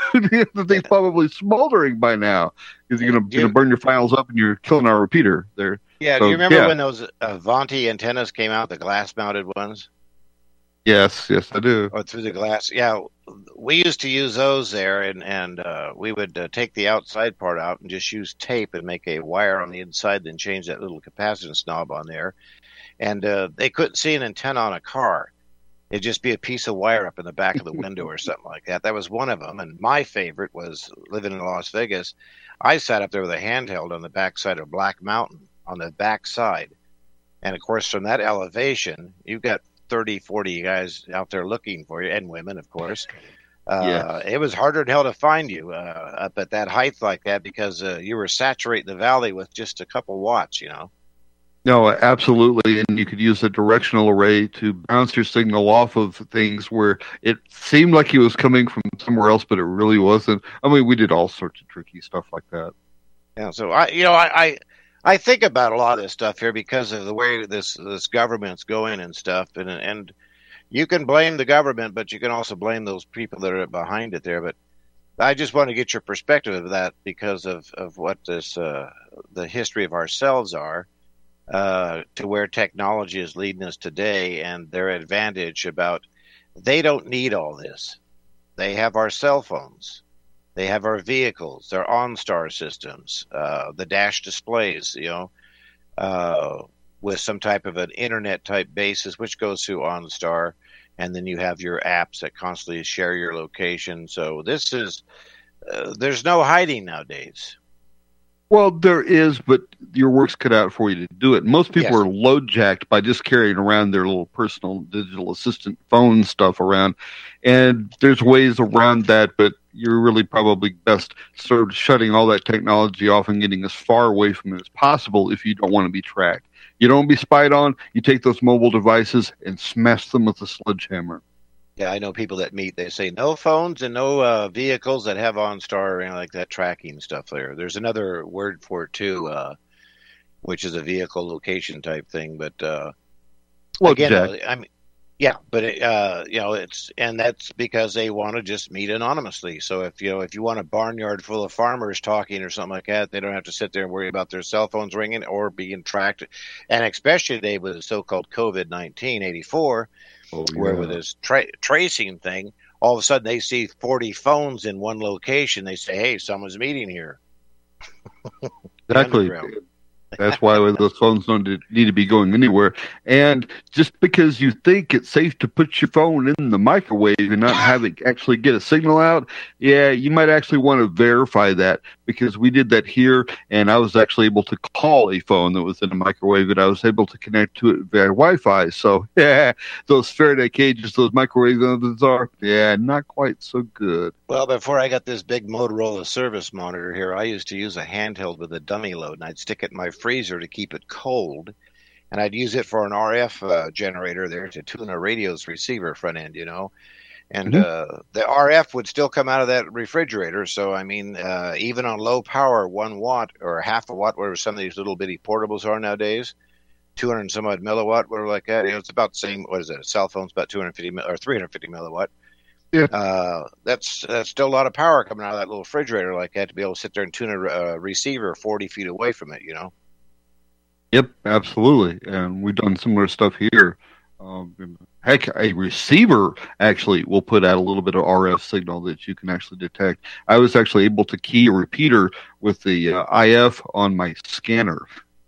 The thing's probably smoldering by now because you're gonna, gonna burn your files up, and you're killing our repeater there. Yeah. So, do you remember yeah. when those uh, Vonti antennas came out, the glass-mounted ones? Yes, yes, I do. Or through the glass. Yeah, we used to use those there, and, and uh, we would uh, take the outside part out and just use tape and make a wire on the inside, then change that little capacitance knob on there. And uh, they couldn't see an antenna on a car. It'd just be a piece of wire up in the back of the window or something like that. That was one of them. And my favorite was living in Las Vegas. I sat up there with a handheld on the backside of Black Mountain, on the backside. And, of course, from that elevation, you've got thirty, forty guys out there looking for you, and women, of course. Uh, yeah. It was harder than hell to find you uh, up at that height like that because uh, you were saturating the valley with just a couple watts, you know. No, absolutely. And you could use a directional array to bounce your signal off of things where it seemed like it was coming from somewhere else, but it really wasn't. I mean, we did all sorts of tricky stuff like that. Yeah, so, I, you know, I... I I think about a lot of this stuff here because of the way this this government's going and stuff, and and you can blame the government, but you can also blame those people that are behind it there. But I just want to get your perspective of that because of, of what this uh, the history of ourselves are uh, to where technology is leading us today, and their advantage about they don't need all this. They have our cell phones. They have our vehicles, their OnStar systems, uh, the dash displays, you know, uh, with some type of an internet-type basis, which goes through OnStar, and then you have your apps that constantly share your location. So this is, uh, there's no hiding nowadays. Well, there is, but your work's cut out for you to do it. Most people yes. are load-jacked by just carrying around their little personal digital assistant phone stuff around, and there's ways around that, but you're really probably best served shutting all that technology off and getting as far away from it as possible if you don't want to be tracked. You don't want to be spied on, you take those mobile devices and smash them with a sledgehammer. Yeah, I know people that meet, they say no phones and no uh, vehicles that have OnStar or anything like that tracking stuff there. There's another word for it too, uh, which is a vehicle location type thing. But uh, well, again, Jack. uh, I mean, yeah, but it, uh, you know, it's and that's because they want to just meet anonymously. So if you know if you want a barnyard full of farmers talking or something like that, they don't have to sit there and worry about their cell phones ringing or being tracked. And especially today with the so-called COVID nineteen eighty-four. Oh, yeah. Where with this tra- tracing thing, all of a sudden they see forty phones in one location. They say, hey, someone's meeting here. Exactly. That's why those phones don't need to be going anywhere. And just because you think it's safe to put your phone in the microwave and not have it actually get a signal out, yeah, you might actually want to verify that, because we did that here, and I was actually able to call a phone that was in a microwave, and I was able to connect to it via Wi-Fi. So, yeah, those Faraday cages, those microwave ovens are, yeah, not quite so good. Well, before I got this big Motorola service monitor here, I used to use a handheld with a dummy load, and I'd stick it in my freezer to keep it cold, and I'd use it for an R F uh, generator there to tune a radio's receiver front end, you know, and Mhm. uh, the R F would still come out of that refrigerator. So, I mean, uh, even on low power, one watt or half a watt, whatever some of these little bitty portables are nowadays, two hundred and some odd milliwatt, whatever like that, you know, it's about the same. What is it? A cell phone's about two hundred fifty or three hundred fifty milliwatt. Yeah. Uh, that's that's still a lot of power coming out of that little refrigerator like that to be able to sit there and tune a uh, receiver forty feet away from it, you know. Yep, absolutely. And we've done similar stuff here. Um, heck, a receiver actually will put out a little bit of R F signal that you can actually detect. I was actually able to key a repeater with the uh, I F on my scanner.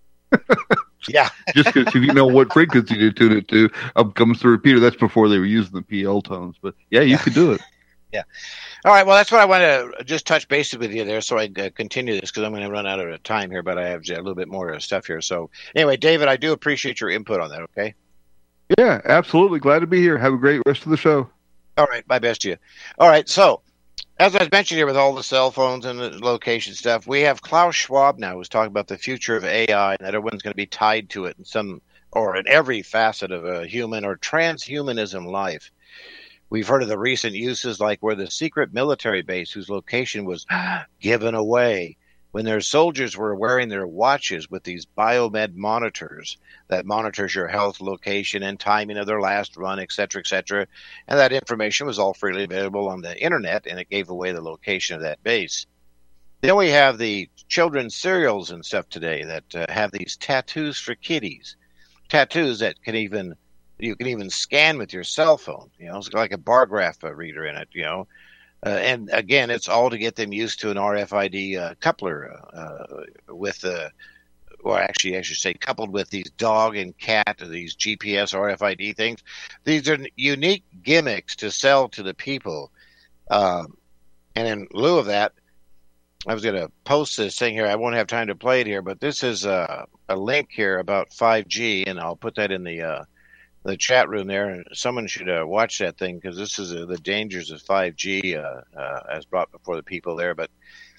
Yeah. Just because if you know what frequency to tune it to, up comes the repeater. That's before they were using the P L tones. But yeah, you could do it. Yeah. All right. Well, that's what I want to just touch base with you there. So I uh, continue this because I'm going to run out of time here, but I have a little bit more stuff here. So anyway, David, I do appreciate your input on that. Okay. Yeah, absolutely. Glad to be here. Have a great rest of the show. All right. My best to you. All right. So as I mentioned here with all the cell phones and the location stuff, we have Klaus Schwab now who's talking about the future of A I and that everyone's going to be tied to it in some or in every facet of a human or transhumanism life. We've heard of the recent uses like where the secret military base whose location was given away when their soldiers were wearing their watches with these biomed monitors that monitors your health, location, and timing of their last run, et cetera, et cetera. And that information was all freely available on the internet, and it gave away the location of that base. Then we have the children's cereals and stuff today that uh, have these tattoos for kiddies, tattoos that can even you can even scan with your cell phone. You know, it's like a bar graph reader in it. You know. Uh, and again, it's all to get them used to an R F I D uh, coupler uh, with, uh, or actually, I should say, coupled with these dog and cat, these G P S R F I D things. These are unique gimmicks to sell to the people. Um, and in lieu of that, I was going to post this thing here. I won't have time to play it here, but this is uh, a link here about five G, and I'll put that in the uh, the chat room there. Someone should uh, watch that thing because this is uh, the dangers of five G uh, uh, as brought before the people there. But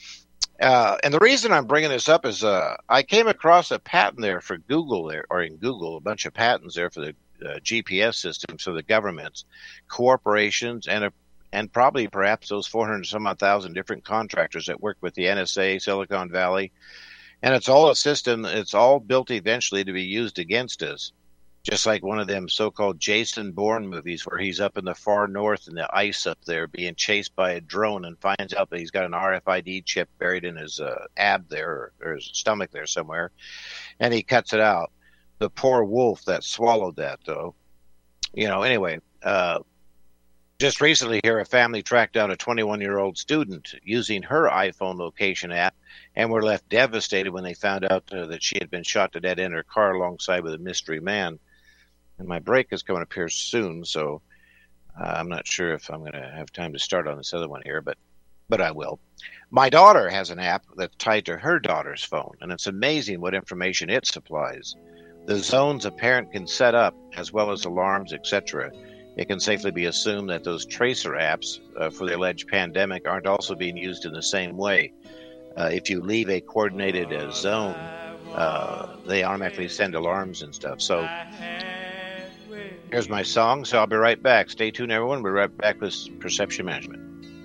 uh, and the reason I'm bringing this up is uh, I came across a patent there for Google there, or in Google, a bunch of patents there for the uh, G P S systems for the governments, corporations, and a, and probably perhaps those four hundred some odd thousand different contractors that work with the N S A, Silicon Valley. And it's all a system. It's all built eventually to be used against us. Just like one of them so-called Jason Bourne movies where he's up in the far north in the ice up there being chased by a drone and finds out that he's got an R F I D chip buried in his uh, ab there or, or his stomach there somewhere, and he cuts it out. The poor wolf that swallowed that, though. You know, anyway, uh, just recently here, a family tracked down a twenty-one-year-old student using her iPhone location app and were left devastated when they found out uh, that she had been shot to death in her car alongside with a mystery man. And my break is coming up here soon, so uh, I'm not sure if I'm going to have time to start on this other one here, but but I will. My daughter has an app that's tied to her daughter's phone, and it's amazing what information it supplies. The zones a parent can set up, as well as alarms, et cetera. It can safely be assumed that those tracer apps uh, for the alleged pandemic aren't also being used in the same way. Uh, if you leave a coordinated uh, zone, uh, they automatically send alarms and stuff. So Here's my song, so I'll be right back. Stay tuned, everyone. We'll be right back with Perception Management.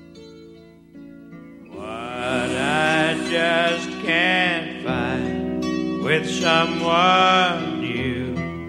What I just can't find with someone new.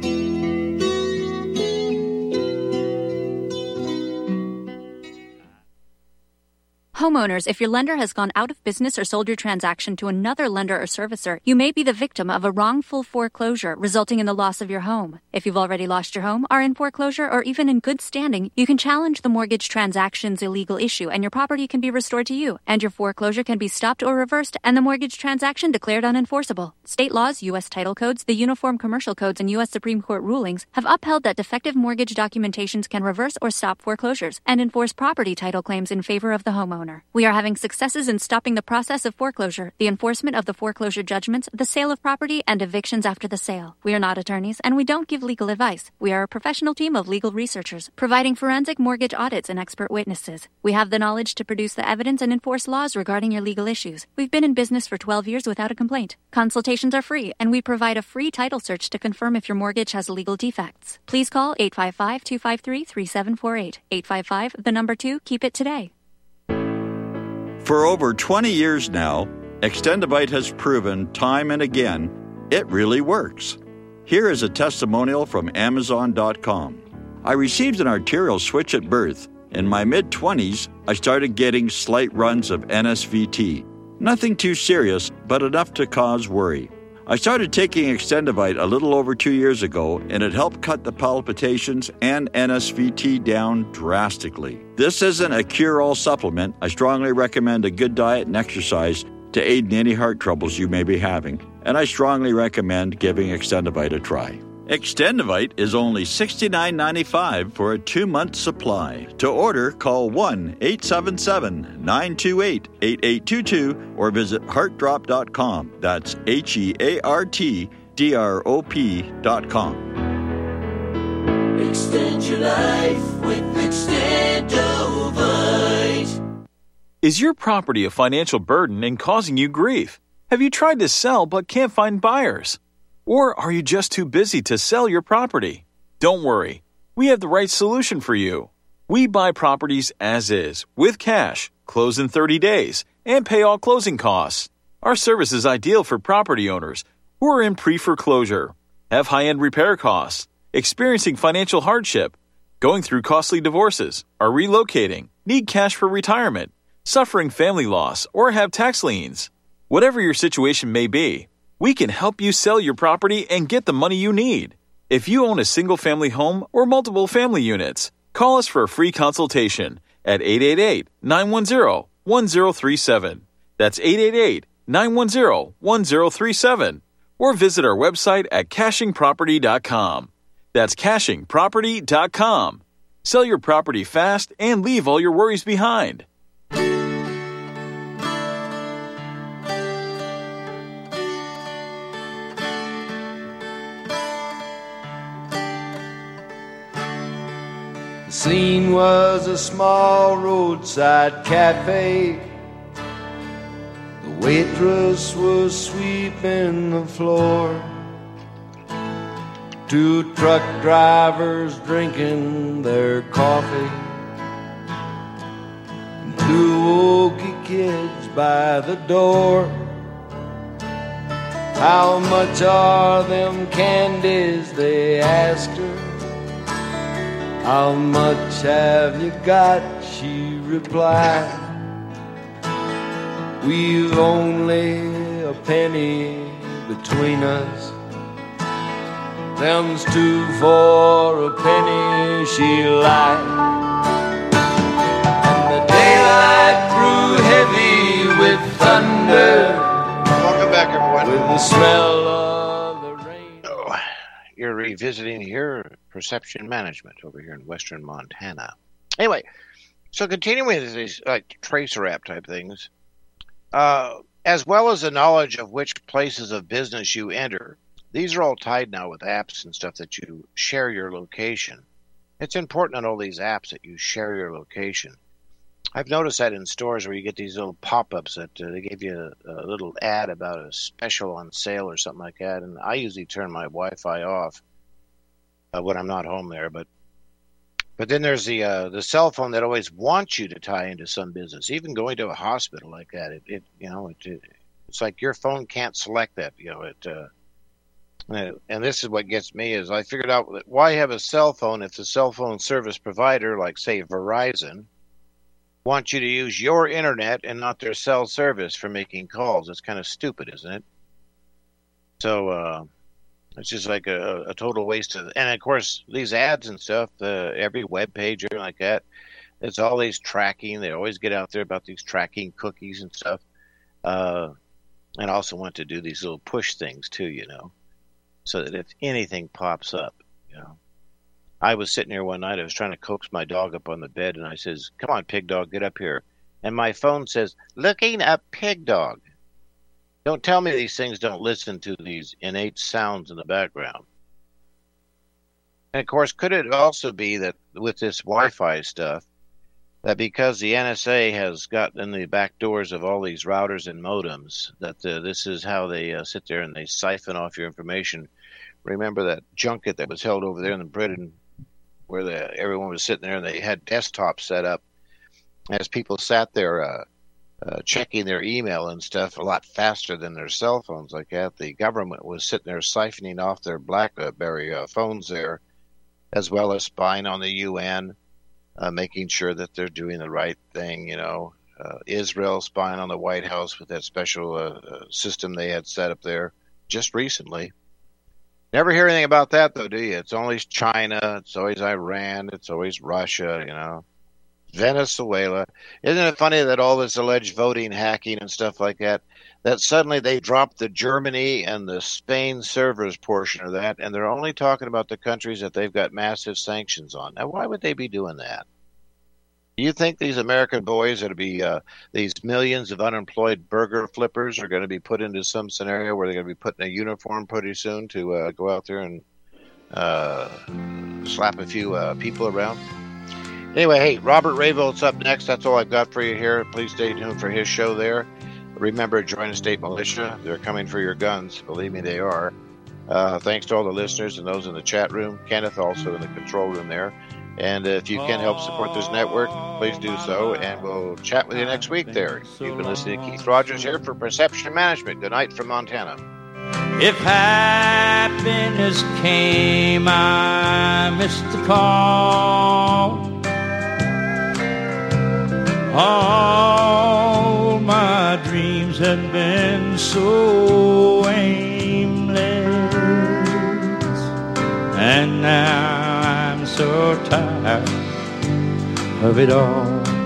Homeowners, if your lender has gone out of business or sold your transaction to another lender or servicer, you may be the victim of a wrongful foreclosure, resulting in the loss of your home. If you've already lost your home, are in foreclosure, or even in good standing, you can challenge the mortgage transaction's illegal issue, and your property can be restored to you, and your foreclosure can be stopped or reversed, and the mortgage transaction declared unenforceable. State laws, U S title codes, the Uniform Commercial Codes, and U S Supreme Court rulings have upheld that defective mortgage documentations can reverse or stop foreclosures and enforce property title claims in favor of the homeowner. We are having successes in stopping the process of foreclosure, the enforcement of the foreclosure judgments, the sale of property, and evictions after the sale. We are not attorneys, and we don't give legal advice. We are a professional team of legal researchers, providing forensic mortgage audits and expert witnesses. We have the knowledge to produce the evidence and enforce laws regarding your legal issues. We've been in business for twelve years without a complaint. Consultations are free, and we provide a free title search to confirm if your mortgage has legal defects. Please call eight five five, two five three, three seven four eight. eight five five, the number two, keep it today. For over twenty years now, Extendivite has proven time and again it really works. Here is a testimonial from Amazon dot com. I received an arterial switch at birth. In my mid-twenties, I started getting slight runs of N S V T. Nothing too serious, but enough to cause worry. I started taking Extendivite a little over two years ago, and it helped cut the palpitations and N S V T down drastically. This isn't a cure-all supplement. I strongly recommend a good diet and exercise to aid in any heart troubles you may be having, and I strongly recommend giving Extendivite a try. Extendivite is only sixty-nine ninety-five for a two-month supply. To order, call one eight seven seven, nine two eight, eight eight two two or visit heart drop dot com. That's H E A R T D R O P dot com. Extend your life with Extendivite. Is your property a financial burden and causing you grief? Have you tried to sell but can't find buyers? Or are you just too busy to sell your property? Don't worry. We have the right solution for you. We buy properties as is, with cash, close in thirty days, and pay all closing costs. Our service is ideal for property owners who are in pre-foreclosure, have high-end repair costs, experiencing financial hardship, going through costly divorces, are relocating, need cash for retirement, suffering family loss, or have tax liens. Whatever your situation may be, we can help you sell your property and get the money you need. If you own a single-family home or multiple family units, call us for a free consultation at eight eight eight, nine one zero, one zero three seven. That's eight eight eight, nine one zero, one zero three seven. Or visit our website at caching property dot com. That's caching property dot com. Sell your property fast and leave all your worries behind. The scene was a small roadside cafe. The waitress was sweeping the floor. Two truck drivers drinking their coffee. And two wokey kids by the door. How much are them candies, they asked her. How much have you got, she replied. We've only a penny between us. Them's two for a penny, she lied. And the daylight grew heavy with thunder. Welcome back, everyone. With the smell of You're revisiting here Perception Management over here in western Montana. Anyway, so continuing with these like tracer app type things, uh, as well as the knowledge of which places of business you enter, these are all tied now with apps and stuff that you share your location. It's important on all these apps that you share your location. I've noticed that in stores where you get these little pop-ups that uh, they give you a, a little ad about a special on sale or something like that, and I usually turn my Wi-Fi off uh, when I'm not home there. But but then there's the uh, the cell phone that always wants you to tie into some business. Even going to a hospital like that, it, it you know it, it it's like your phone can't select that. You know it. Uh, and this is what gets me is I figured out that why have a cell phone if the cell phone service provider, like say Verizon, wants you to use your internet and not their cell service for making calls. It's kind of stupid, isn't it? So uh, it's just like a, a total waste of. And of course, these ads and stuff, uh, every web page or like that, it's all these tracking. They always get out there about these tracking cookies and stuff. Uh, and also want to do these little push things too, you know, so that if anything pops up, you know. I was sitting here one night, I was trying to coax my dog up on the bed, and I says, come on, pig dog, get up here. And my phone says, looking up pig dog. Don't tell me these things don't listen to these innate sounds in the background. And of course, could it also be that with this Wi-Fi stuff, that because the N S A has gotten in the back doors of all these routers and modems, that uh, this is how they uh, sit there and they siphon off your information. Remember that junket that was held over there in Britain, where the, everyone was sitting there and they had desktops set up as people sat there uh, uh, checking their email and stuff a lot faster than their cell phones like that. The government was sitting there siphoning off their BlackBerry uh, phones there, as well as spying on the U N, uh, making sure that they're doing the right thing, you know. Uh, Israel spying on the White House with that special uh, system they had set up there just recently. Never hear anything about that, though, do you? It's always China. It's always Iran. It's always Russia, you know. Venezuela. Isn't it funny that all this alleged voting hacking and stuff like that, that suddenly they dropped the Germany and the Spain servers portion of that, and they're only talking about the countries that they've got massive sanctions on. Now, why would they be doing that? Do you think these American boys are going to be, uh, these millions of unemployed burger flippers are going to be put into some scenario where they're going to be put in a uniform pretty soon to uh, go out there and uh, slap a few uh, people around? Anyway, hey, Robert Rayvolt's up next. That's all I've got for you here. Please stay tuned for his show there. Remember, join the state militia. They're coming for your guns. Believe me, they are. Uh, thanks to all the listeners and those in the chat room. Kenneth also in the control room there. And if you can help support this network, please do so, and we'll chat with you next week there. You've been listening to Keith Rogers here for Perception Management. Good night from Montana. If happiness came, I missed the call. All my dreams had been so aimless, and now I'm so tired of it all.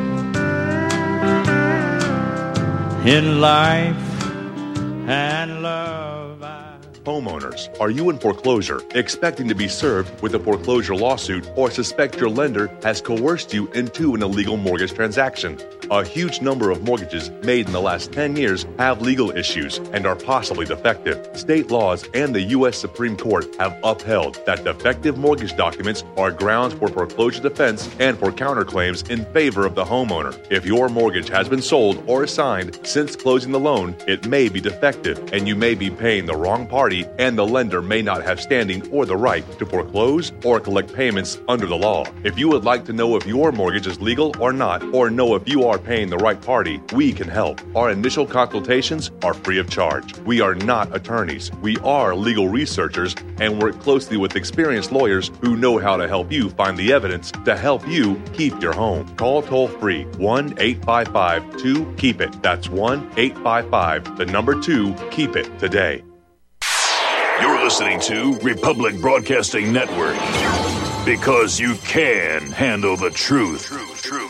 In life and love. Homeowners, are you in foreclosure, expecting to be served with a foreclosure lawsuit, or suspect your lender has coerced you into an illegal mortgage transaction? A huge number of mortgages made in the last ten years have legal issues and are possibly defective. State laws and the U S Supreme Court have upheld that defective mortgage documents are grounds for foreclosure defense and for counterclaims in favor of the homeowner. If your mortgage has been sold or assigned since closing the loan, it may be defective and you may be paying the wrong party, and the lender may not have standing or the right to foreclose or collect payments under the law. If you would like to know if your mortgage is legal or not, or know if you are paying the right party, we can help. Our initial consultations are free of charge. We are not attorneys. We are legal researchers and work closely with experienced lawyers who know how to help you find the evidence to help you keep your home. Call toll-free one eight five five two keep it. That's one eight five five, the number two, keep it today. You're listening to Republic Broadcasting Network, because you can handle the truth. Truth, truth.